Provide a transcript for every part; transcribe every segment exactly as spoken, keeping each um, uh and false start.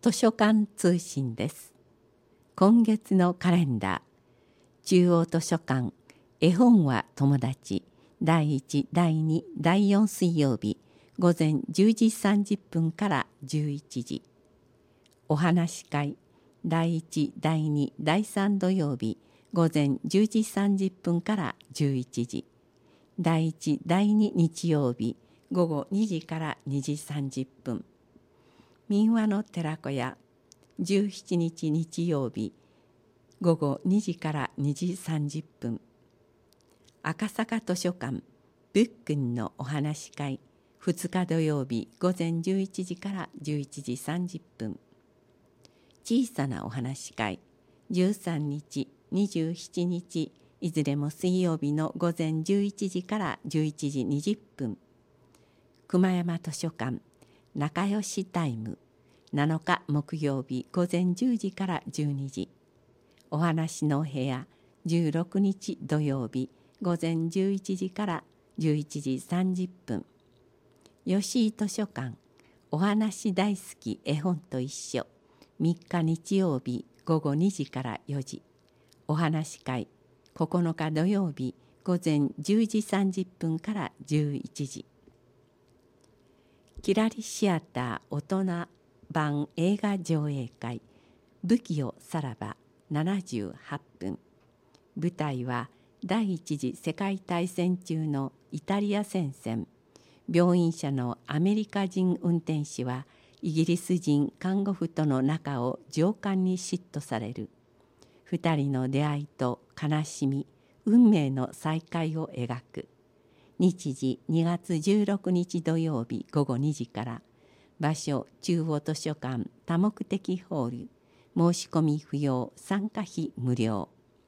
図書館通信です。今月のカレンダー、中央図書館絵本は友達だいいち、だいに、だいよん水曜日午前じゅうじさんじゅっぷんからじゅういちじ。お話し会だいいち、だいに、だいさん土曜日午前じゅうじさんじゅっぷんからじゅういちじ。だいいち、だいに日曜日午後にじからにじさんじゅっぷん。民話の寺子屋じゅうしちにち日曜日午後にじからにじさんじゅっぷん。赤坂図書館ブックンのお話し会ふつか土曜日午前じゅういちじからじゅういちじさんじゅっぷん。小さなお話し会じゅうさんにちにじゅうしちにちいずれも水曜日の午前じゅういちじからじゅういちじにじゅっぷん。熊山図書館仲良しタイムなのか木曜日午前じゅうじからじゅうにじ。お話の部屋じゅうろくにち土曜日午前じゅういちじからじゅういちじさんじゅっぷん。吉井図書館お話大好き絵本と一緒みっか日曜日午後にじからよじ。お話し会ここのか土曜日午前じゅうじさんじゅっぷんからじゅういちじ。キラリシアター大人版映画上映会不器用さらばななじゅうはっぷん。舞台は第一次世界大戦中のイタリア戦線。病院車のアメリカ人運転士はイギリス人看護婦との仲を上官に嫉妬される。二人の出会いと悲しみ運命の再会を描く。日時にがつじゅうろくにち土曜日午後にじから。場所中央図書館多目的ホール。申し込み不要参加費無料。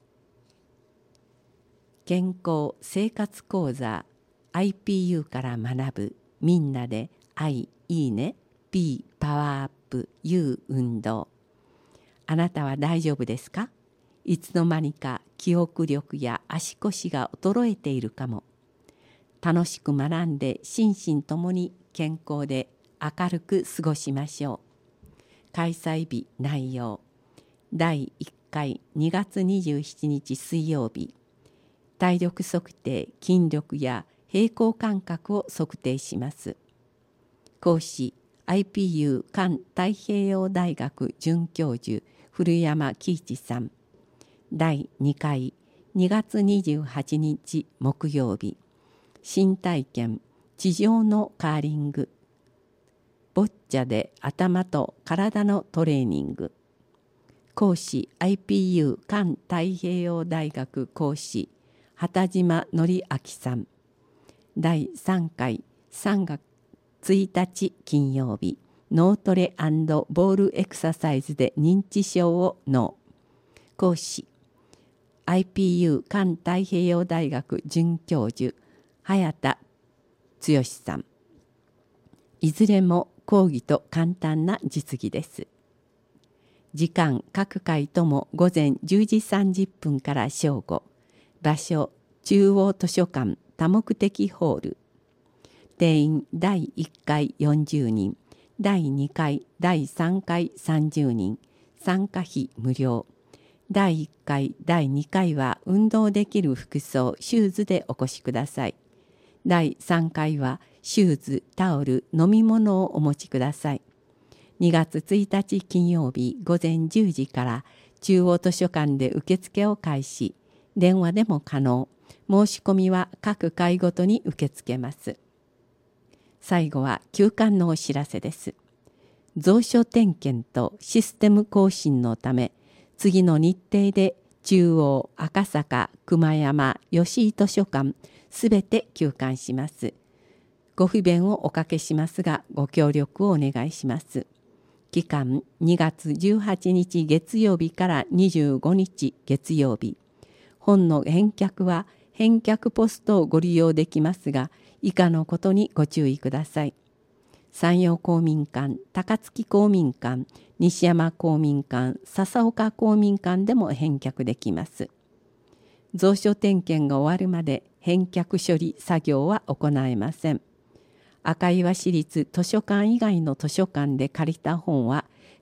健康生活講座 アイピーユー から学ぶみんなで I いいね P パワーアップ U 運動。あなたは大丈夫ですか？いつの間にか記憶力や足腰が衰えているかも。楽しく学んで心身ともに健康で明るく過ごしましょう。開催日内容だいいっかいにがつにじゅうしちにち水曜日。体力測定筋力や平衡感覚を測定します。講師 アイピーユー 環太平洋大学准教授古山喜一さん。だいにかいにがつにじゅうはちにち木曜日。新体験地上のカーリング。ボッチャで頭と体のトレーニング。講師 アイピーユー 環太平洋大学講師畑島則明さん。だいさんかいさんがつついたち金曜日。脳トレ&ボールエクササイズで認知症を脳。講師 アイピーユー 環太平洋大学准教授早田剛さん。いずれも講義と簡単な実技です。時間各回とも午前じゅうじさんじゅっぷんから正午。場所中央図書館多目的ホール。定員だいいっかいよんじゅうにん、だいにかいだいさんかいさんじゅうにん。参加費無料。だいいっかいだいにかいは運動できる服装シューズでお越しください。だいさんかいはシューズタオル飲み物をお持ちください。にがつついたち金曜日午前じゅうじから中央図書館で受付を開始。電話でも可能。申し込みは各回ごとに受け付けます。最後は休館のお知らせです。蔵書点検とシステム更新のため、次の日程で中央、赤坂、熊山、吉井図書館すべて休館します。ご不便をおかけしますが、ご協力をお願いします。期間にがつじゅうはちにち月曜日からにじゅうごにち月曜日。本の返却は返却ポストをご利用できますが、以下のことにご注意ください。山陽公民館、高槻公民館、西山公民館、笹岡公民館でも返却できます。蔵書点検が終わるまで返却処理作業は行えません。赤岩市立図書館以外の図書館で借りた本は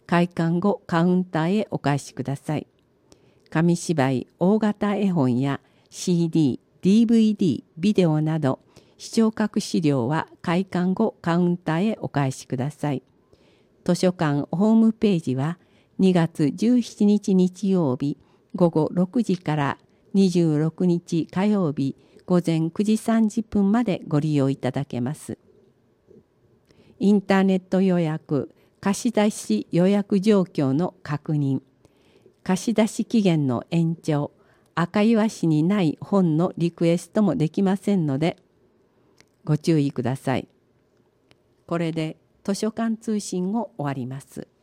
開館後カウンターへお返しください。紙芝居、大型絵本や シーディー、ディーブイディー、ビデオなど視聴覚資料は開館後カウンターへお返しください。図書館ホームページはにがつじゅうしちにち日曜日ごごろくじからにじゅうろくにち火曜日ごぜんくじさんじゅっぷんまでご利用いただけます。インターネット予約、貸し出し予約状況の確認、貸し出し期限の延長、赤岩市にない本のリクエストもできませんのでご注意ください。これで図書館通信を終わります。